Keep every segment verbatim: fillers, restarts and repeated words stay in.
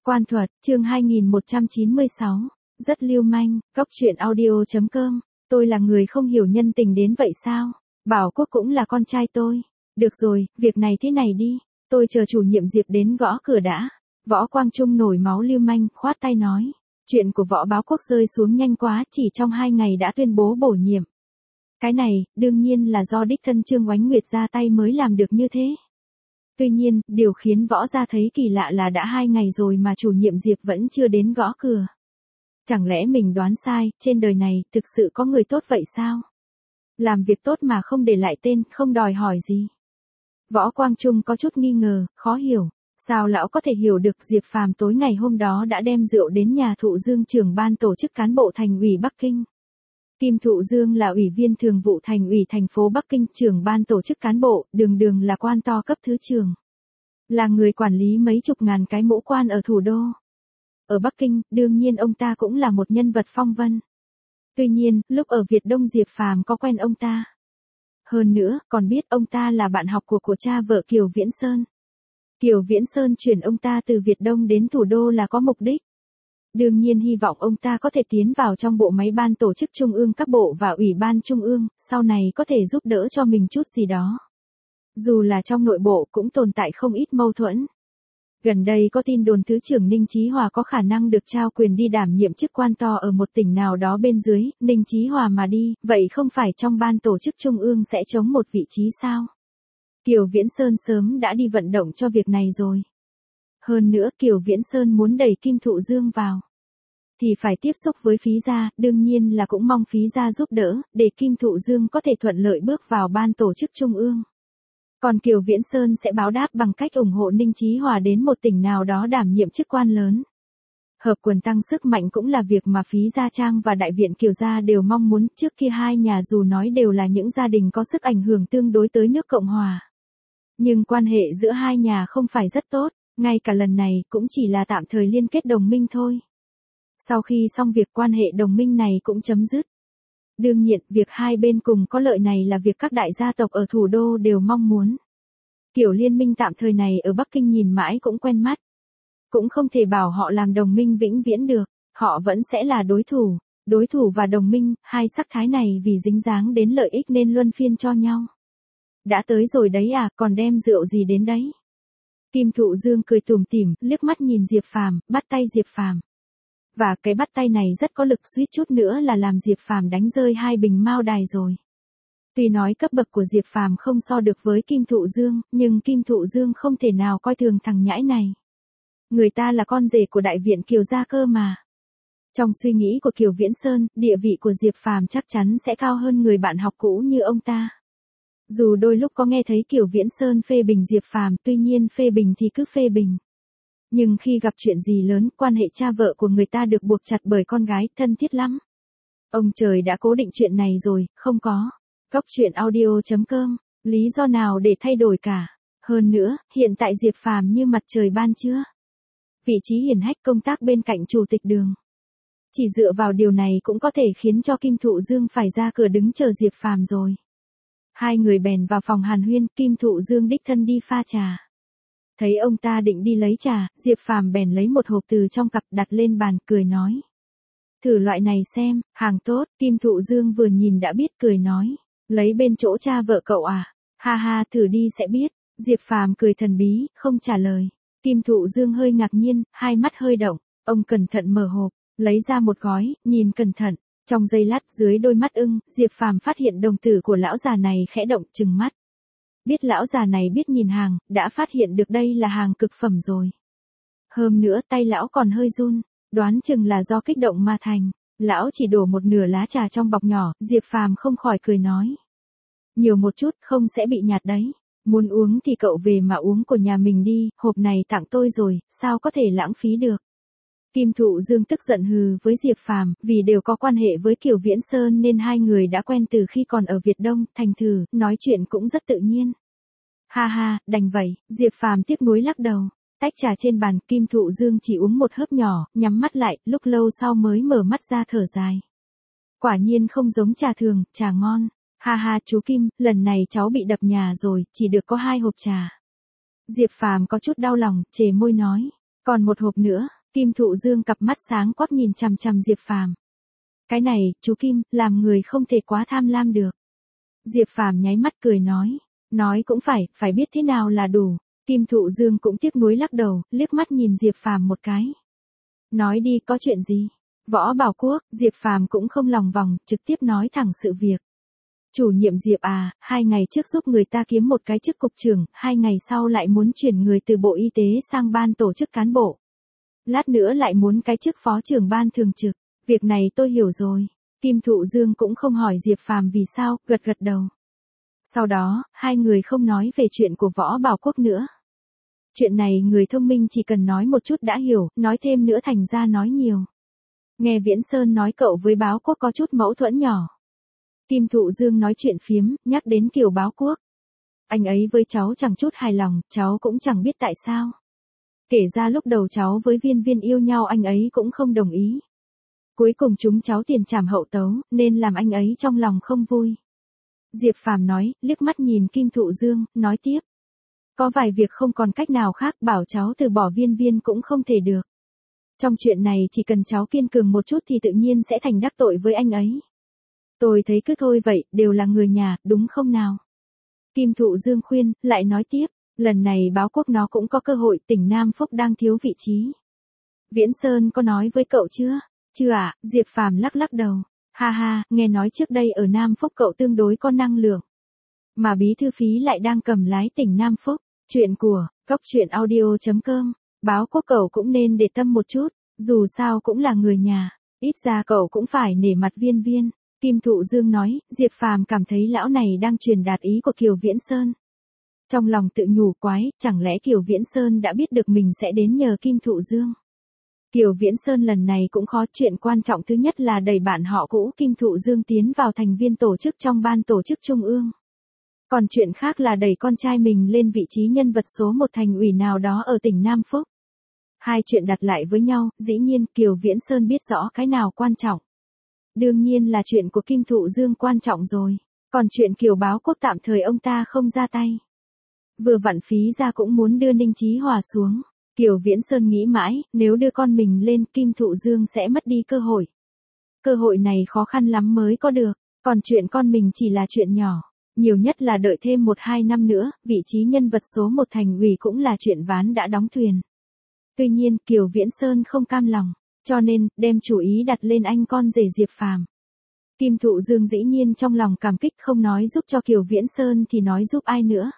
Quan thuật, chương hai nghìn một trăm chín mươi sáu, rất lưu manh, góc truyện audio chấm com, tôi là người không hiểu nhân tình đến vậy sao? Bảo Quốc cũng là con trai tôi. Được rồi, việc này thế này đi, tôi chờ chủ nhiệm Diệp đến gõ cửa đã. Võ Quang Trung nổi máu lưu manh, khoát tay nói. Chuyện của Võ Báo Quốc rơi xuống nhanh quá, chỉ trong hai ngày đã tuyên bố bổ nhiệm. Cái này, đương nhiên là do đích thân Trương Oánh Nguyệt ra tay mới làm được như thế. Tuy nhiên, điều khiến Võ gia thấy kỳ lạ là đã hai ngày rồi mà chủ nhiệm Diệp vẫn chưa đến gõ cửa. Chẳng lẽ mình đoán sai, trên đời này, thực sự có người tốt vậy sao? Làm việc tốt mà không để lại tên, không đòi hỏi gì. Võ Quang Trung có chút nghi ngờ, khó hiểu. Sao lão có thể hiểu được Diệp Phàm tối ngày hôm đó đã đem rượu đến nhà Thụ Dương trưởng ban tổ chức cán bộ thành ủy Bắc Kinh. Kim Thụ Dương là ủy viên thường vụ thành ủy thành phố Bắc Kinh, trưởng ban tổ chức cán bộ, đường đường là quan to cấp thứ trưởng. Là người quản lý mấy chục ngàn cái mỗ quan ở thủ đô. Ở Bắc Kinh, đương nhiên ông ta cũng là một nhân vật phong vân. Tuy nhiên, lúc ở Việt Đông Diệp Phàm có quen ông ta. Hơn nữa, còn biết ông ta là bạn học của của cha vợ Kiều Viễn Sơn. Kiều Viễn Sơn chuyển ông ta từ Việt Đông đến thủ đô là có mục đích. Đương nhiên hy vọng ông ta có thể tiến vào trong bộ máy ban tổ chức trung ương các bộ và ủy ban trung ương, sau này có thể giúp đỡ cho mình chút gì đó. Dù là trong nội bộ cũng tồn tại không ít mâu thuẫn. Gần đây có tin đồn Thứ trưởng Ninh Chí Hòa có khả năng được trao quyền đi đảm nhiệm chức quan to ở một tỉnh nào đó bên dưới, Ninh Chí Hòa mà đi, vậy không phải trong ban tổ chức trung ương sẽ chống một vị trí sao? Kiều Viễn Sơn sớm đã đi vận động cho việc này rồi. Hơn nữa Kiều Viễn Sơn muốn đẩy Kim Thụ Dương vào. Thì phải tiếp xúc với phí gia, đương nhiên là cũng mong phí gia giúp đỡ, để Kim Thụ Dương có thể thuận lợi bước vào ban tổ chức trung ương. Còn Kiều Viễn Sơn sẽ báo đáp bằng cách ủng hộ Ninh Chí Hòa đến một tỉnh nào đó đảm nhiệm chức quan lớn. Hợp quần tăng sức mạnh cũng là việc mà phí gia Trang và Đại viện Kiều gia đều mong muốn, trước kia hai nhà dù nói đều là những gia đình có sức ảnh hưởng tương đối tới nước Cộng Hòa. Nhưng quan hệ giữa hai nhà không phải rất tốt, ngay cả lần này cũng chỉ là tạm thời liên kết đồng minh thôi. Sau khi xong việc quan hệ đồng minh này cũng chấm dứt. Đương nhiên, việc hai bên cùng có lợi này là việc các đại gia tộc ở thủ đô đều mong muốn. Kiểu liên minh tạm thời này ở Bắc Kinh nhìn mãi cũng quen mắt. Cũng không thể bảo họ làm đồng minh vĩnh viễn được, họ vẫn sẽ là đối thủ. Đối thủ và đồng minh, hai sắc thái này vì dính dáng đến lợi ích nên luân phiên cho nhau. Đã tới rồi đấy à, còn đem rượu gì đến đấy? Kim Thụ Dương cười tủm tỉm, liếc mắt nhìn Diệp Phàm, bắt tay Diệp Phàm. Và cái bắt tay này rất có lực, suýt chút nữa là làm Diệp Phàm đánh rơi hai bình mao đài rồi. Tuy nói cấp bậc của Diệp Phàm không so được với Kim Thụ Dương, nhưng Kim Thụ Dương không thể nào coi thường thằng nhãi này. Người ta là con rể của Đại viện Kiều gia cơ mà. Trong suy nghĩ của Kiều Viễn Sơn, địa vị của Diệp Phàm chắc chắn sẽ cao hơn người bạn học cũ như ông ta. Dù đôi lúc có nghe thấy Kiều Viễn Sơn phê bình Diệp Phàm, tuy nhiên phê bình thì cứ phê bình. Nhưng khi gặp chuyện gì lớn, quan hệ cha vợ của người ta được buộc chặt bởi con gái, thân thiết lắm. Ông trời đã cố định chuyện này rồi, không có. Góc truyện audio chấm com, lý do nào để thay đổi cả. Hơn nữa, hiện tại Diệp Phàm như mặt trời ban trưa. Vị trí hiển hách công tác bên cạnh chủ tịch Đường. Chỉ dựa vào điều này cũng có thể khiến cho Kim Thụ Dương phải ra cửa đứng chờ Diệp Phàm rồi. Hai người bèn vào phòng hàn huyên, Kim Thụ Dương đích thân đi pha trà. Thấy ông ta định đi lấy trà, Diệp Phàm bèn lấy một hộp từ trong cặp đặt lên bàn, cười nói. Thử loại này xem, hàng tốt. Kim Thụ Dương vừa nhìn đã biết, cười nói. Lấy bên chỗ cha vợ cậu à? Ha ha, thử đi sẽ biết. Diệp Phàm cười thần bí, không trả lời. Kim Thụ Dương hơi ngạc nhiên, hai mắt hơi động. Ông cẩn thận mở hộp, lấy ra một gói, nhìn cẩn thận. Trong giây lát dưới đôi mắt ưng, Diệp Phàm phát hiện đồng tử của lão già này khẽ động, trừng mắt. Biết lão già này biết nhìn hàng, đã phát hiện được đây là hàng cực phẩm rồi. Hơn nữa tay lão còn hơi run, đoán chừng là do kích động mà thành. Lão chỉ đổ một nửa lá trà trong bọc nhỏ, Diệp Phàm không khỏi cười nói. Nhiều một chút không sẽ bị nhạt đấy. Muốn uống thì cậu về mà uống của nhà mình đi, hộp này tặng tôi rồi, sao có thể lãng phí được. Kim Thụ Dương tức giận hừ với Diệp Phàm, vì đều có quan hệ với Kiều Viễn Sơn nên hai người đã quen từ khi còn ở Việt Đông, thành thử, nói chuyện cũng rất tự nhiên. Ha ha, đành vậy, Diệp Phàm tiếc nuối lắc đầu. Tách trà trên bàn, Kim Thụ Dương chỉ uống một hớp nhỏ, nhắm mắt lại, lúc lâu sau mới mở mắt ra thở dài. Quả nhiên không giống trà thường, trà ngon. Ha ha chú Kim, lần này cháu bị đập nhà rồi, chỉ được có hai hộp trà. Diệp Phàm có chút đau lòng, chề môi nói. Còn một hộp nữa, Kim Thụ Dương cặp mắt sáng quắc nhìn chằm chằm Diệp Phàm. Cái này, chú Kim, làm người không thể quá tham lam được. Diệp Phàm nháy mắt cười nói. Nói cũng phải, phải biết thế nào là đủ. Kim Thụ Dương cũng tiếc nuối lắc đầu, liếc mắt nhìn Diệp Phàm một cái. Nói đi, có chuyện gì? Võ Bảo Quốc, Diệp Phàm cũng không lòng vòng, trực tiếp nói thẳng sự việc. Chủ nhiệm Diệp à, hai ngày trước giúp người ta kiếm một cái chức cục trưởng, hai ngày sau lại muốn chuyển người từ Bộ Y tế sang ban tổ chức cán bộ. Lát nữa lại muốn cái chức phó trưởng ban thường trực. Việc này tôi hiểu rồi. Kim Thụ Dương cũng không hỏi Diệp Phàm vì sao, gật gật đầu. Sau đó, hai người không nói về chuyện của Võ Bảo Quốc nữa. Chuyện này người thông minh chỉ cần nói một chút đã hiểu, nói thêm nữa thành ra nói nhiều. Nghe Viễn Sơn nói cậu với Báo Quốc có chút mâu thuẫn nhỏ. Kim Thụ Dương nói chuyện phiếm, nhắc đến Kiều Báo Quốc. Anh ấy với cháu chẳng chút hài lòng, cháu cũng chẳng biết tại sao. Kể ra lúc đầu cháu với Viên Viên yêu nhau anh ấy cũng không đồng ý. Cuối cùng chúng cháu tiền trảm hậu tấu, nên làm anh ấy trong lòng không vui. Diệp Phàm nói, liếc mắt nhìn Kim Thụ Dương, nói tiếp. Có vài việc không còn cách nào khác, bảo cháu từ bỏ Viên Viên cũng không thể được. Trong chuyện này chỉ cần cháu kiên cường một chút thì tự nhiên sẽ thành đắc tội với anh ấy. Tôi thấy cứ thôi vậy, đều là người nhà, đúng không nào? Kim Thụ Dương khuyên, lại nói tiếp, lần này Báo Quốc nó cũng có cơ hội, tỉnh Nam Phúc đang thiếu vị trí. Viễn Sơn có nói với cậu chưa? Chưa ạ, à? Diệp Phàm lắc lắc đầu. Ha ha, nghe nói trước đây ở Nam Phúc cậu tương đối có năng lượng. Mà bí thư phí lại đang cầm lái tỉnh Nam Phúc. Chuyện của, cóc truyện audio chấm com, Báo Quốc cậu cũng nên để tâm một chút, dù sao cũng là người nhà, ít ra cậu cũng phải nể mặt Viên Viên. Kim Thụ Dương nói, Diệp Phàm cảm thấy lão này đang truyền đạt ý của Kiều Viễn Sơn. Trong lòng tự nhủ quái, chẳng lẽ Kiều Viễn Sơn đã biết được mình sẽ đến nhờ Kim Thụ Dương. Kiều Viễn Sơn lần này cũng khó, chuyện quan trọng thứ nhất là đẩy bạn họ cũ Kim Thụ Dương tiến vào thành viên tổ chức trong ban tổ chức trung ương. Còn chuyện khác là đẩy con trai mình lên vị trí nhân vật số một thành ủy nào đó ở tỉnh Nam Phúc. Hai chuyện đặt lại với nhau, dĩ nhiên Kiều Viễn Sơn biết rõ cái nào quan trọng. Đương nhiên là chuyện của Kim Thụ Dương quan trọng rồi, còn chuyện Kiều Báo Quốc tạm thời ông ta không ra tay. Vừa vặn phí ra cũng muốn đưa Ninh Chí Hòa xuống. Kiều Viễn Sơn nghĩ mãi, nếu đưa con mình lên Kim Thụ Dương sẽ mất đi cơ hội. Cơ hội này khó khăn lắm mới có được, còn chuyện con mình chỉ là chuyện nhỏ. Nhiều nhất là đợi thêm một hai năm nữa, vị trí nhân vật số một thành ủy cũng là chuyện ván đã đóng thuyền. Tuy nhiên, Kiều Viễn Sơn không cam lòng, cho nên, đem chủ ý đặt lên anh con rể Diệp Phàm. Kim Thụ Dương dĩ nhiên trong lòng cảm kích, không nói giúp cho Kiều Viễn Sơn thì nói giúp ai nữa.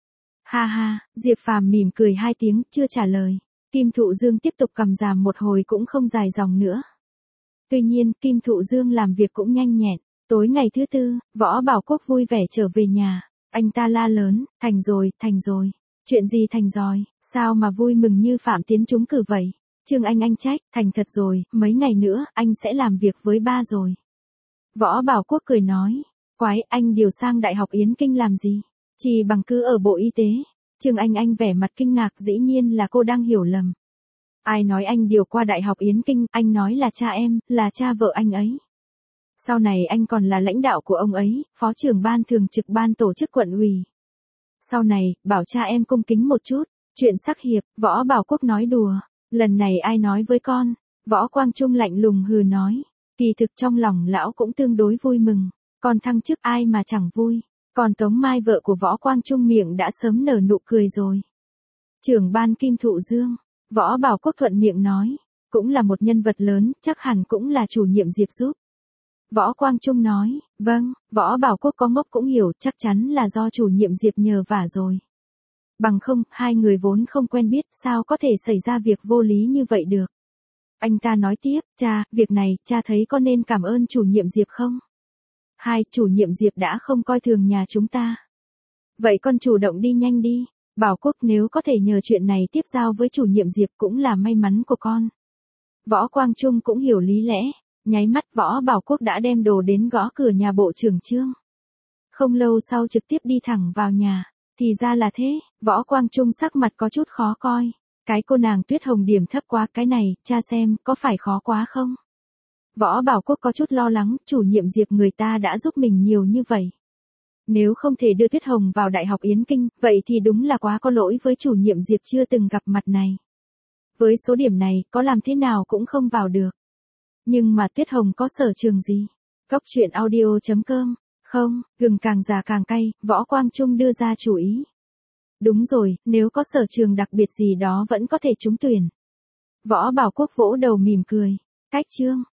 Ha ha, Diệp Phàm mỉm cười hai tiếng, chưa trả lời. Kim Thụ Dương tiếp tục cầm giảm một hồi cũng không dài dòng nữa. Tuy nhiên, Kim Thụ Dương làm việc cũng nhanh nhẹn. Tối ngày thứ tư, Võ Bảo Quốc vui vẻ trở về nhà. Anh ta la lớn, thành rồi, thành rồi. Chuyện gì thành rồi, sao mà vui mừng như Phạm Tiến trúng cử vậy? Trương Anh Anh trách, thành thật rồi, mấy ngày nữa, anh sẽ làm việc với ba rồi. Võ Bảo Quốc cười nói, quái, anh điều sang Đại học Yến Kinh làm gì? Chỉ bằng cứ ở Bộ Y tế. Trương Anh Anh vẻ mặt kinh ngạc, dĩ nhiên là cô đang hiểu lầm. Ai nói anh điều qua Đại học Yến Kinh, anh nói là cha em, là cha vợ anh ấy. Sau này anh còn là lãnh đạo của ông ấy, phó trưởng ban thường trực ban tổ chức quận ủy. Sau này, bảo cha em cung kính một chút, chuyện sắc hiệp, Võ Bảo Quốc nói đùa. Lần này ai nói với con? Võ Quang Trung lạnh lùng hừ nói. Kỳ thực trong lòng lão cũng tương đối vui mừng. Còn thăng chức ai mà chẳng vui. Còn Tống Mai vợ của Võ Quang Trung miệng đã sớm nở nụ cười rồi. Trưởng ban Kim Thụ Dương, Võ Bảo Quốc thuận miệng nói. Cũng là một nhân vật lớn, chắc hẳn cũng là chủ nhiệm Diệp giúp. Võ Quang Trung nói, vâng, Võ Bảo Quốc có ngốc cũng hiểu, chắc chắn là do chủ nhiệm Diệp nhờ vả rồi. Bằng không, hai người vốn không quen biết, sao có thể xảy ra việc vô lý như vậy được. Anh ta nói tiếp, cha, việc này, cha thấy có nên cảm ơn chủ nhiệm Diệp không? Hai, chủ nhiệm Diệp đã không coi thường nhà chúng ta. Vậy con chủ động đi nhanh đi, Bảo Quốc nếu có thể nhờ chuyện này tiếp giao với chủ nhiệm Diệp cũng là may mắn của con. Võ Quang Trung cũng hiểu lý lẽ. Nháy mắt Võ Bảo Quốc đã đem đồ đến gõ cửa nhà bộ trưởng Trương. Không lâu sau trực tiếp đi thẳng vào nhà. Thì ra là thế, Võ Quang Trung sắc mặt có chút khó coi. Cái cô nàng Tuyết Hồng điểm thấp quá, cái này, cha xem, có phải khó quá không? Võ Bảo Quốc có chút lo lắng, chủ nhiệm Diệp người ta đã giúp mình nhiều như vậy. Nếu không thể đưa Tuyết Hồng vào Đại học Yến Kinh, vậy thì đúng là quá có lỗi với chủ nhiệm Diệp chưa từng gặp mặt này. Với số điểm này, có làm thế nào cũng không vào được. Nhưng mà Tuyết Hồng có sở trường gì? Cốc truyện audio chấm com. Không, gừng càng già càng cay, Võ Quang Trung đưa ra chủ ý. Đúng rồi, nếu có sở trường đặc biệt gì đó vẫn có thể trúng tuyển. Võ Bảo Quốc vỗ đầu mỉm cười. Cách chương.